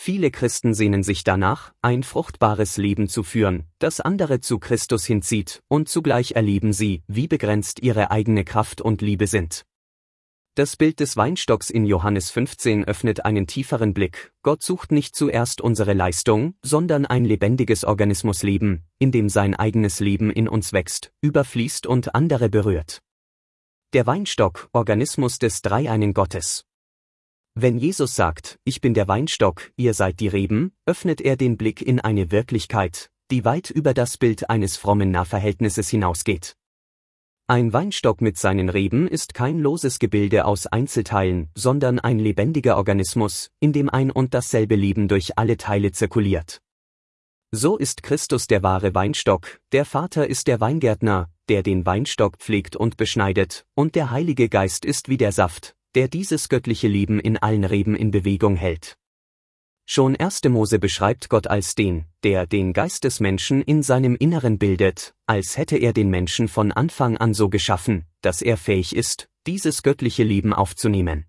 Viele Christen sehnen sich danach, ein fruchtbares Leben zu führen, das andere zu Christus hinzieht, und zugleich erleben sie, wie begrenzt ihre eigene Kraft und Liebe sind. Das Bild des Weinstocks in Johannes 15 öffnet einen tieferen Blick. Gott sucht nicht zuerst unsere Leistung, sondern ein lebendiges Organismusleben, in dem sein eigenes Leben in uns wächst, überfließt und andere berührt. Der Weinstock, Organismus des dreieinen Gottes. Wenn Jesus sagt, ich bin der Weinstock, ihr seid die Reben, öffnet er den Blick in eine Wirklichkeit, die weit über das Bild eines frommen Nahverhältnisses hinausgeht. Ein Weinstock mit seinen Reben ist kein loses Gebilde aus Einzelteilen, sondern ein lebendiger Organismus, in dem ein und dasselbe Leben durch alle Teile zirkuliert. So ist Christus der wahre Weinstock, der Vater ist der Weingärtner, der den Weinstock pflegt und beschneidet, und der Heilige Geist ist wie der Saft, der dieses göttliche Leben in allen Reben in Bewegung hält. Schon 1. Mose beschreibt Gott als den, der den Geist des Menschen in seinem Inneren bildet, als hätte er den Menschen von Anfang an so geschaffen, dass er fähig ist, dieses göttliche Leben aufzunehmen.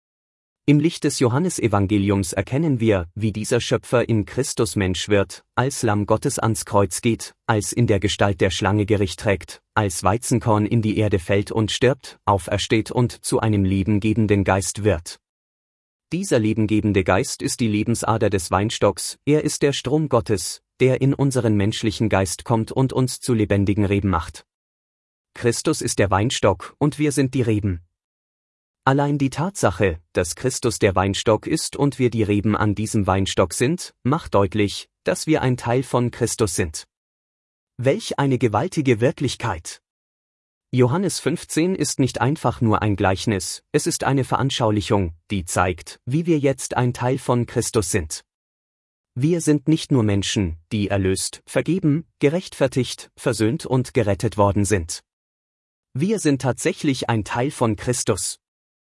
Im Licht des Johannesevangeliums erkennen wir, wie dieser Schöpfer in Christus Mensch wird, als Lamm Gottes ans Kreuz geht, als in der Gestalt der Schlange Gericht trägt, als Weizenkorn in die Erde fällt und stirbt, aufersteht und zu einem lebengebenden Geist wird. Dieser lebengebende Geist ist die Lebensader des Weinstocks, er ist der Strom Gottes, der in unseren menschlichen Geist kommt und uns zu lebendigen Reben macht. Christus ist der Weinstock und wir sind die Reben. Allein die Tatsache, dass Christus der Weinstock ist und wir die Reben an diesem Weinstock sind, macht deutlich, dass wir ein Teil von Christus sind. Welch eine gewaltige Wirklichkeit! Johannes 15 ist nicht einfach nur ein Gleichnis, es ist eine Veranschaulichung, die zeigt, wie wir jetzt ein Teil von Christus sind. Wir sind nicht nur Menschen, die erlöst, vergeben, gerechtfertigt, versöhnt und gerettet worden sind. Wir sind tatsächlich ein Teil von Christus.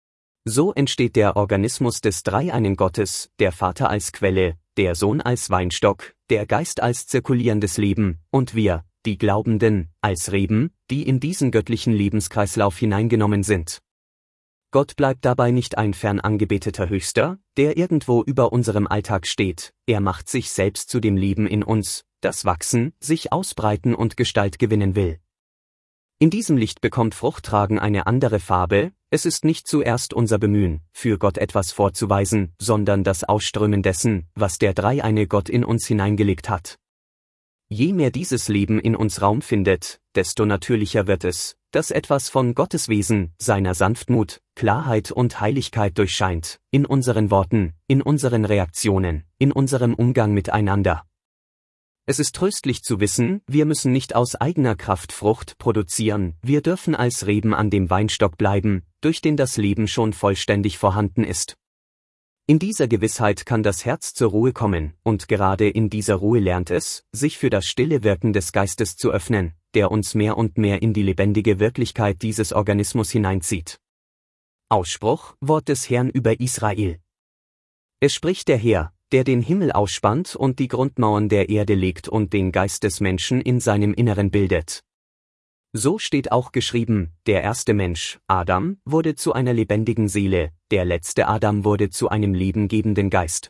So entsteht der Organismus des dreieinen Gottes, der Vater als Quelle, der Sohn als Weinstock, der Geist als zirkulierendes Leben, und wir, die Glaubenden, als Reben, die in diesen göttlichen Lebenskreislauf hineingenommen sind. Gott bleibt dabei nicht ein fern angebeteter Höchster, der irgendwo über unserem Alltag steht, er macht sich selbst zu dem Leben in uns, das wachsen, sich ausbreiten und Gestalt gewinnen will. In diesem Licht bekommt Fruchttragen eine andere Farbe, es ist nicht zuerst unser Bemühen, für Gott etwas vorzuweisen, sondern das Ausströmen dessen, was der dreieine Gott in uns hineingelegt hat. Je mehr dieses Leben in uns Raum findet, desto natürlicher wird es, dass etwas von Gottes Wesen, seiner Sanftmut, Klarheit und Heiligkeit durchscheint, in unseren Worten, in unseren Reaktionen, in unserem Umgang miteinander. Es ist tröstlich zu wissen, wir müssen nicht aus eigener Kraft Frucht produzieren, wir dürfen als Reben an dem Weinstock bleiben, durch den das Leben schon vollständig vorhanden ist. In dieser Gewissheit kann das Herz zur Ruhe kommen, und gerade in dieser Ruhe lernt es, sich für das stille Wirken des Geistes zu öffnen, der uns mehr und mehr in die lebendige Wirklichkeit dieses Organismus hineinzieht. Ausspruch, Wort des Herrn über Israel. Es spricht der Herr, der den Himmel ausspannt und die Grundmauern der Erde legt und den Geist des Menschen in seinem Inneren bildet. So steht auch geschrieben, der erste Mensch, Adam, wurde zu einer lebendigen Seele, der letzte Adam wurde zu einem lebengebenden Geist.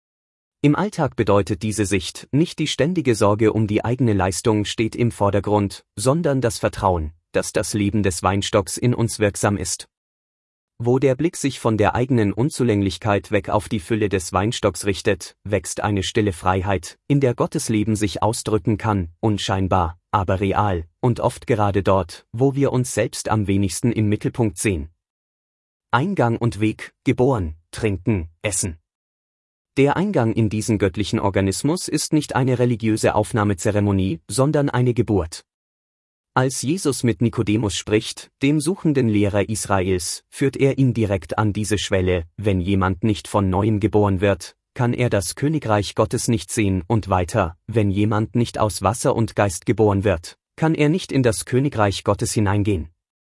Im Alltag bedeutet diese Sicht, nicht die ständige Sorge um die eigene Leistung steht im Vordergrund, sondern das Vertrauen, dass das Leben des Weinstocks in uns wirksam ist. Wo der Blick sich von der eigenen Unzulänglichkeit weg auf die Fülle des Weinstocks richtet, wächst eine stille Freiheit, in der Gottes Leben sich ausdrücken kann, unscheinbar, aber real, und oft gerade dort, wo wir uns selbst am wenigsten im Mittelpunkt sehen. Eingang und Weg, geboren, trinken, essen. Der Eingang in diesen göttlichen Organismus ist nicht eine religiöse Aufnahmezeremonie, sondern eine Geburt. Als Jesus mit Nikodemus spricht, dem suchenden Lehrer Israels, führt er ihn direkt an diese Schwelle, wenn jemand nicht von Neuem geboren wird, kann er das Königreich Gottes nicht sehen, und weiter, wenn jemand nicht aus Wasser und Geist geboren wird, kann er nicht in das Königreich Gottes hineingehen.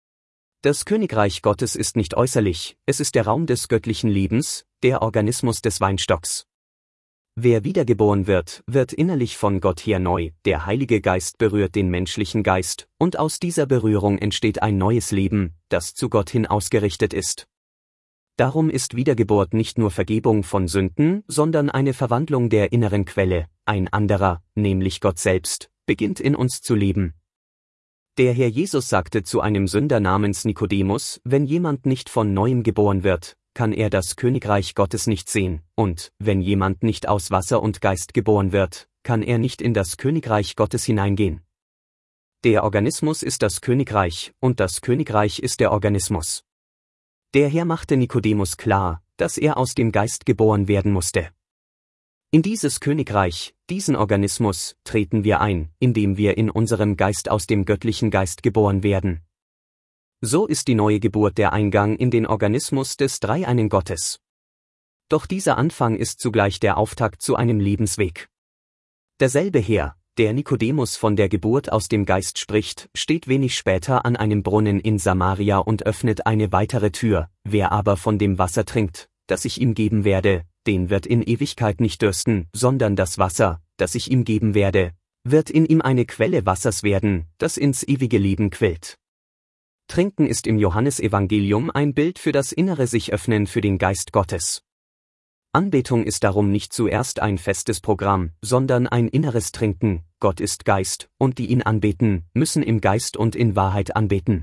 Das Königreich Gottes ist nicht äußerlich, es ist der Raum des göttlichen Lebens, der Organismus des Weinstocks. Wer wiedergeboren wird, wird innerlich von Gott her neu, der Heilige Geist berührt den menschlichen Geist, und aus dieser Berührung entsteht ein neues Leben, das zu Gott hin ausgerichtet ist. Darum ist Wiedergeburt nicht nur Vergebung von Sünden, sondern eine Verwandlung der inneren Quelle. Ein anderer, nämlich Gott selbst, beginnt in uns zu leben. Der Herr Jesus sagte zu einem Sünder namens Nikodemus: Wenn jemand nicht von neuem geboren wird, kann er das Königreich Gottes nicht sehen, und wenn jemand nicht aus Wasser und Geist geboren wird, kann er nicht in das Königreich Gottes hineingehen. Der Organismus ist das Königreich, und das Königreich ist der Organismus. Der Herr machte Nikodemus klar, dass er aus dem Geist geboren werden musste. In dieses Königreich, diesen Organismus, treten wir ein, indem wir in unserem Geist aus dem göttlichen Geist geboren werden. So ist die neue Geburt der Eingang in den Organismus des dreieinen Gottes. Doch dieser Anfang ist zugleich der Auftakt zu einem Lebensweg. Derselbe Herr, der Nikodemus von der Geburt aus dem Geist spricht, steht wenig später an einem Brunnen in Samaria und öffnet eine weitere Tür: Wer aber von dem Wasser trinkt, das ich ihm geben werde, den wird in Ewigkeit nicht dürsten, sondern das Wasser, das ich ihm geben werde, wird in ihm eine Quelle Wassers werden, das ins ewige Leben quillt. Trinken ist im Johannesevangelium ein Bild für das innere Sich-Öffnen für den Geist Gottes. Anbetung ist darum nicht zuerst ein festes Programm, sondern ein inneres Trinken. Gott ist Geist, und die ihn anbeten, müssen im Geist und in Wahrheit anbeten.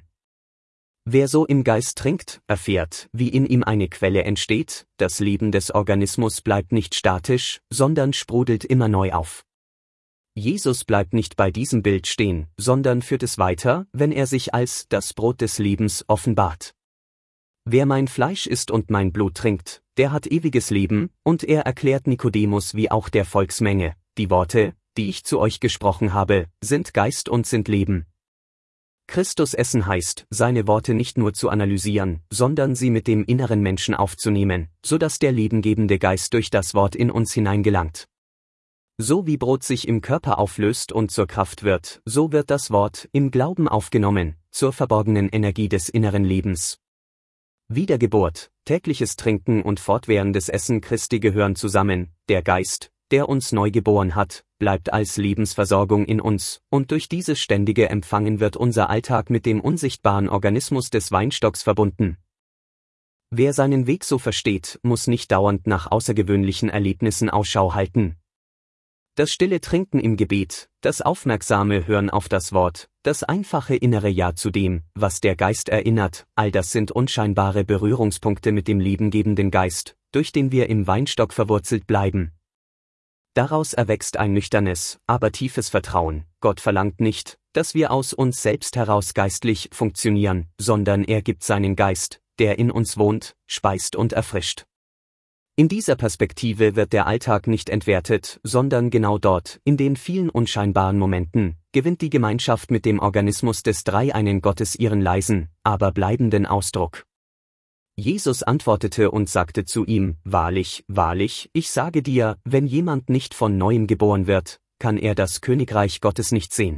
Wer so im Geist trinkt, erfährt, wie in ihm eine Quelle entsteht. Das Leben des Organismus bleibt nicht statisch, sondern sprudelt immer neu auf. Jesus bleibt nicht bei diesem Bild stehen, sondern führt es weiter, wenn er sich als das Brot des Lebens offenbart. Wer mein Fleisch isst und mein Blut trinkt, der hat ewiges Leben, und er erklärt Nikodemus wie auch der Volksmenge: Die Worte, die ich zu euch gesprochen habe, sind Geist und sind Leben. Christus essen heißt, seine Worte nicht nur zu analysieren, sondern sie mit dem inneren Menschen aufzunehmen, so dass der lebengebende Geist durch das Wort in uns hineingelangt. So wie Brot sich im Körper auflöst und zur Kraft wird, so wird das Wort im Glauben aufgenommen, zur verborgenen Energie des inneren Lebens. Wiedergeburt, tägliches Trinken und fortwährendes Essen Christi gehören zusammen. Der Geist, der uns neu geboren hat, bleibt als Lebensversorgung in uns, und durch dieses ständige Empfangen wird unser Alltag mit dem unsichtbaren Organismus des Weinstocks verbunden. Wer seinen Weg so versteht, muss nicht dauernd nach außergewöhnlichen Erlebnissen Ausschau halten. Das stille Trinken im Gebet, das aufmerksame Hören auf das Wort, das einfache innere Ja zu dem, was der Geist erinnert, all das sind unscheinbare Berührungspunkte mit dem lebengebenden Geist, durch den wir im Weinstock verwurzelt bleiben. Daraus erwächst ein nüchternes, aber tiefes Vertrauen. Gott verlangt nicht, dass wir aus uns selbst heraus geistlich funktionieren, sondern er gibt seinen Geist, der in uns wohnt, speist und erfrischt. In dieser Perspektive wird der Alltag nicht entwertet, sondern genau dort, in den vielen unscheinbaren Momenten, gewinnt die Gemeinschaft mit dem Organismus des dreieinen Gottes ihren leisen, aber bleibenden Ausdruck. Jesus antwortete und sagte zu ihm: Wahrlich, wahrlich, ich sage dir, wenn jemand nicht von neuem geboren wird, kann er das Königreich Gottes nicht sehen.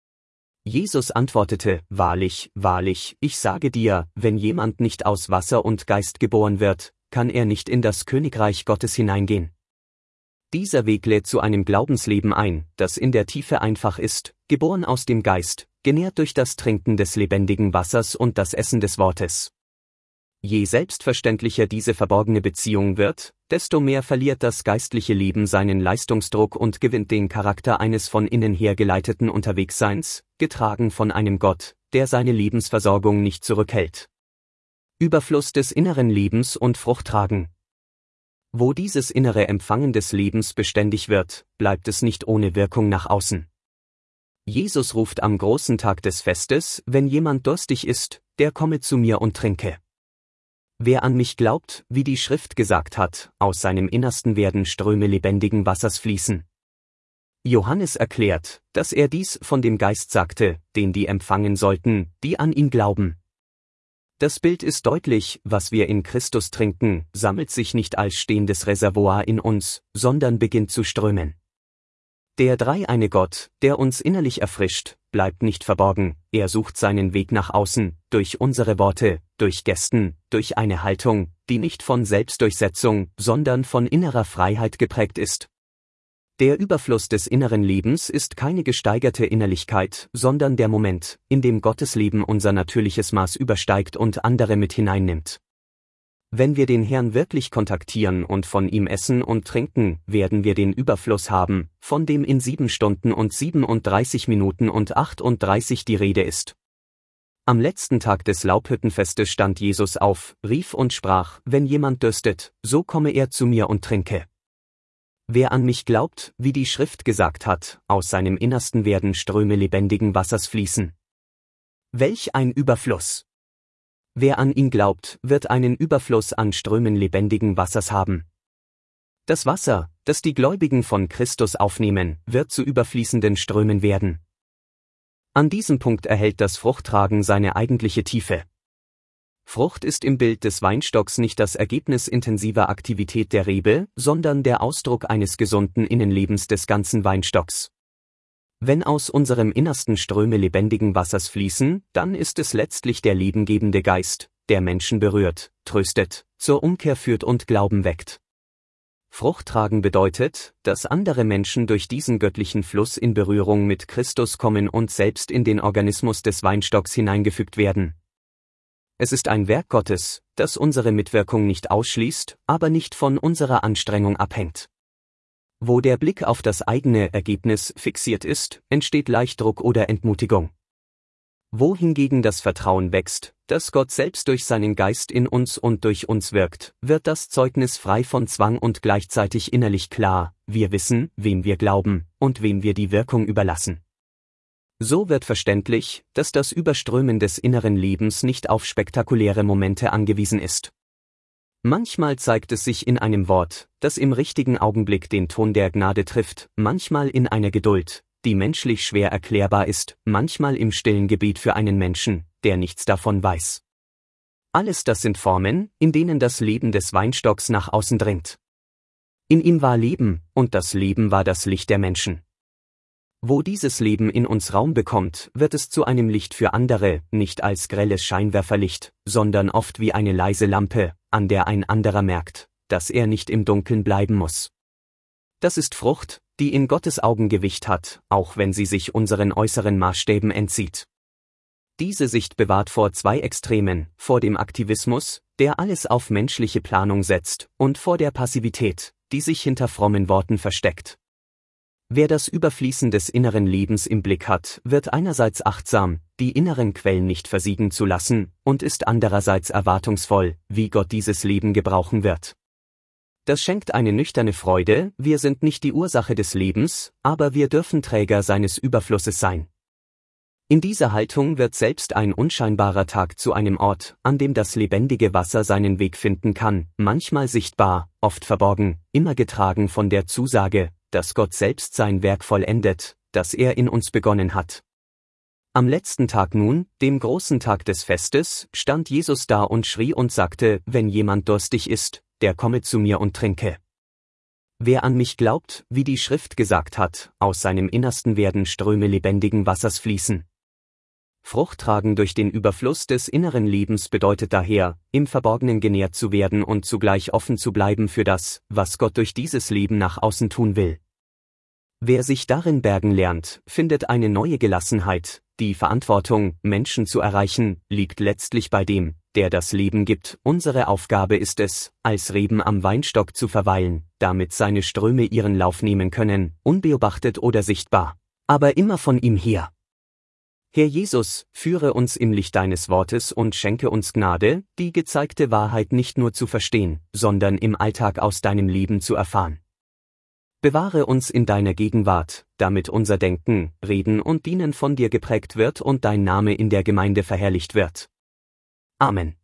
Jesus antwortete: Wahrlich, wahrlich, ich sage dir, wenn jemand nicht aus Wasser und Geist geboren wird, kann er nicht in das Königreich Gottes hineingehen. Dieser Weg lädt zu einem Glaubensleben ein, das in der Tiefe einfach ist, geboren aus dem Geist, genährt durch das Trinken des lebendigen Wassers und das Essen des Wortes. Je selbstverständlicher diese verborgene Beziehung wird, desto mehr verliert das geistliche Leben seinen Leistungsdruck und gewinnt den Charakter eines von innen her geleiteten Unterwegsseins, getragen von einem Gott, der seine Lebensversorgung nicht zurückhält. Überfluss des inneren Lebens und Fruchttragen. Wo dieses innere Empfangen des Lebens beständig wird, bleibt es nicht ohne Wirkung nach außen. Jesus ruft am großen Tag des Festes: Wenn jemand durstig ist, der komme zu mir und trinke. Wer an mich glaubt, wie die Schrift gesagt hat, aus seinem Innersten werden Ströme lebendigen Wassers fließen. Johannes erklärt, dass er dies von dem Geist sagte, den die empfangen sollten, die an ihn glauben. Das Bild ist deutlich: Was wir in Christus trinken, sammelt sich nicht als stehendes Reservoir in uns, sondern beginnt zu strömen. Der dreieine Gott, der uns innerlich erfrischt, bleibt nicht verborgen, er sucht seinen Weg nach außen, durch unsere Worte, durch Gesten, durch eine Haltung, die nicht von Selbstdurchsetzung, sondern von innerer Freiheit geprägt ist. Der Überfluss des inneren Lebens ist keine gesteigerte Innerlichkeit, sondern der Moment, in dem Gottes Leben unser natürliches Maß übersteigt und andere mit hineinnimmt. wenn wir den Herrn wirklich kontaktieren und von ihm essen und trinken, werden wir den Überfluss haben, von dem in 7 Stunden und 37 Minuten und 38 die Rede ist. Am letzten Tag des Laubhüttenfestes stand Jesus auf, rief und sprach: Wenn jemand dürstet, so komme er zu mir und trinke. Wer an mich glaubt, wie die Schrift gesagt hat, aus seinem Innersten werden Ströme lebendigen Wassers fließen. Welch ein Überfluss! Wer an ihn glaubt, wird einen Überfluss an Strömen lebendigen Wassers haben. Das Wasser, das die Gläubigen von Christus aufnehmen, wird zu überfließenden Strömen werden. An diesem Punkt erhält das Fruchttragen seine eigentliche Tiefe. Frucht ist im Bild des Weinstocks nicht das Ergebnis intensiver Aktivität der Rebe, sondern der Ausdruck eines gesunden Innenlebens des ganzen Weinstocks. Wenn aus unserem Innersten Ströme lebendigen Wassers fließen, dann ist es letztlich der lebengebende Geist, der Menschen berührt, tröstet, zur Umkehr führt und Glauben weckt. Frucht tragen bedeutet, dass andere Menschen durch diesen göttlichen Fluss in Berührung mit Christus kommen und selbst in den Organismus des Weinstocks hineingefügt werden. Es ist ein Werk Gottes, das unsere Mitwirkung nicht ausschließt, aber nicht von unserer Anstrengung abhängt. Wo der Blick auf das eigene Ergebnis fixiert ist, entsteht leicht Druck oder Entmutigung. Wo hingegen das Vertrauen wächst, dass Gott selbst durch seinen Geist in uns und durch uns wirkt, wird das Zeugnis frei von Zwang und gleichzeitig innerlich klar: Wir wissen, wem wir glauben und wem wir die Wirkung überlassen. So wird verständlich, dass das Überströmen des inneren Lebens nicht auf spektakuläre Momente angewiesen ist. Manchmal zeigt es sich in einem Wort, das im richtigen Augenblick den Ton der Gnade trifft, manchmal in einer Geduld, die menschlich schwer erklärbar ist, manchmal im stillen Gebet für einen Menschen, der nichts davon weiß. Alles das sind Formen, in denen das Leben des Weinstocks nach außen dringt. In ihm war Leben, und das Leben war das Licht der Menschen. Wo dieses Leben in uns Raum bekommt, wird es zu einem Licht für andere, nicht als grelles Scheinwerferlicht, sondern oft wie eine leise Lampe, an der ein anderer merkt, dass er nicht im Dunkeln bleiben muss. Das ist Frucht, die in Gottes Augen Gewicht hat, auch wenn sie sich unseren äußeren Maßstäben entzieht. Diese Sicht bewahrt vor 2 Extremen, vor dem Aktivismus, der alles auf menschliche Planung setzt, und vor der Passivität, die sich hinter frommen Worten versteckt. Wer das Überfließen des inneren Lebens im Blick hat, wird einerseits achtsam, die inneren Quellen nicht versiegen zu lassen, und ist andererseits erwartungsvoll, wie Gott dieses Leben gebrauchen wird. Das schenkt eine nüchterne Freude: Wir sind nicht die Ursache des Lebens, aber wir dürfen Träger seines Überflusses sein. In dieser Haltung wird selbst ein unscheinbarer Tag zu einem Ort, an dem das lebendige Wasser seinen Weg finden kann, manchmal sichtbar, oft verborgen, immer getragen von der Zusage, dass Gott selbst sein Werk vollendet, das er in uns begonnen hat. Am letzten Tag nun, dem großen Tag des Festes, stand Jesus da und schrie und sagte: Wenn jemand durstig ist, der komme zu mir und trinke. Wer an mich glaubt, wie die Schrift gesagt hat, aus seinem Innersten werden Ströme lebendigen Wassers fließen. Frucht tragen durch den Überfluss des inneren Lebens bedeutet daher, im Verborgenen genährt zu werden und zugleich offen zu bleiben für das, was Gott durch dieses Leben nach außen tun will. Wer sich darin bergen lernt, findet eine neue Gelassenheit. Die Verantwortung, Menschen zu erreichen, liegt letztlich bei dem, der das Leben gibt. Unsere Aufgabe ist es, als Reben am Weinstock zu verweilen, damit seine Ströme ihren Lauf nehmen können, unbeobachtet oder sichtbar, aber immer von ihm her. Herr Jesus, führe uns im Licht deines Wortes und schenke uns Gnade, die gezeigte Wahrheit nicht nur zu verstehen, sondern im Alltag aus deinem Leben zu erfahren. Bewahre uns in deiner Gegenwart, damit unser Denken, Reden und Dienen von dir geprägt wird und dein Name in der Gemeinde verherrlicht wird. Amen.